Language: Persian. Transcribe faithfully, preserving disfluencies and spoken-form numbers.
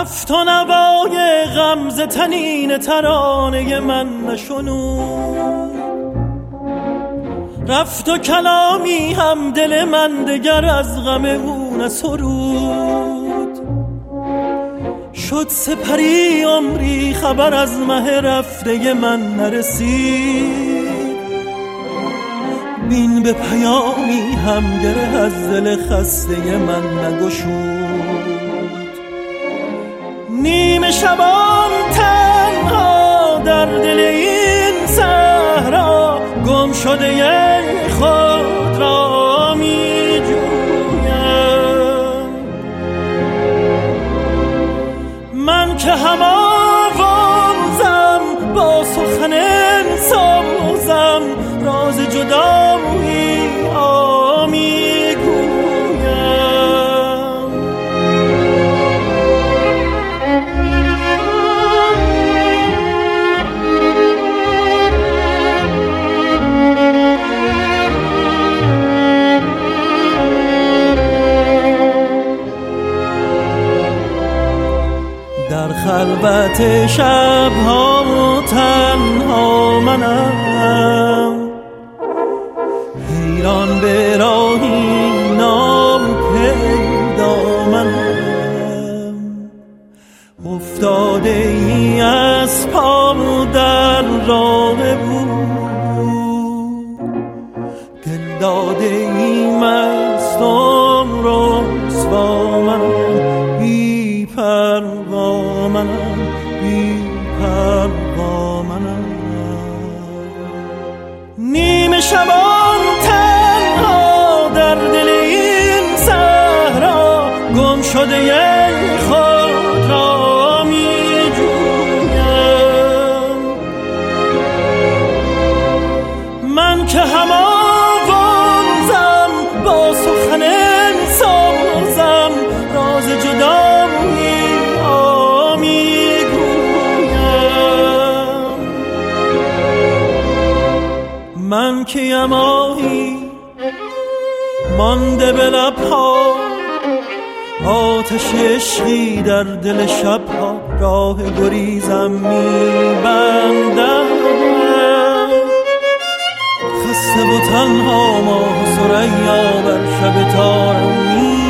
رفت و نوای غمزه تنین ترانه من نشنود، رفت و کلامی هم دل من دگر از غم او نسرود. شد سپری عمری خبر از مه رفته من نرسید، بین به پیامی هم گره از دل خسته من نگشود. نیمه شبان تنها در دل این صحرا گم شده خود را می جویم. من که هم آوازم با سخن سازم، راز جدایی آمی در خلوت شب‌ها تنها منم، حیران به راهی ناپیدا منم. افتاده ای از پا در راه بود، دل داده ای مستم رسوا منم، بی پروا منم، بی پروا منم. نیمه شبان تنها در دل این صحرا گم شده خود را می جویم. من که هم آوازم با سخن سازم، راز جدایی آمی گویم. من که یماهی مانده به لبها، آتش عشقی در دل شبها راه گریزم میبندم. خسته و تنها ماه ثریا بر شب تارم می